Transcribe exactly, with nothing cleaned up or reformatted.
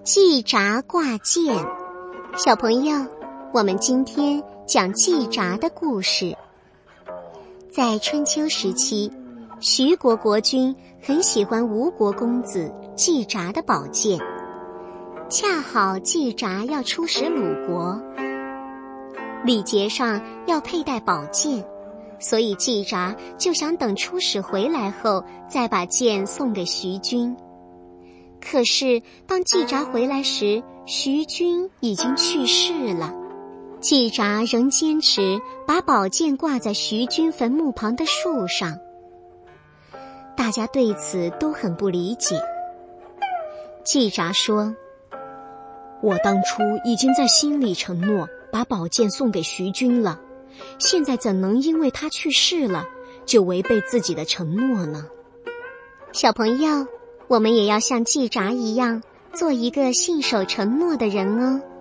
季札挂剑。小朋友，我们今天讲季札的故事。在春秋时期，徐国国君很喜欢吴国公子季札的宝剑，恰好季札要出使鲁国，礼节上要佩戴宝剑，所以季札就想等出使回来后再把剑送给徐君。可是当季札回来时，徐君已经去世了。季札仍坚持把宝剑挂在徐君坟墓旁的树上，大家对此都很不理解。季札说，我当初已经在心里承诺把宝剑送给徐君了，现在怎能因为他去世了就违背自己的承诺呢？小朋友，我们也要像季札一样，做一个信守承诺的人哦。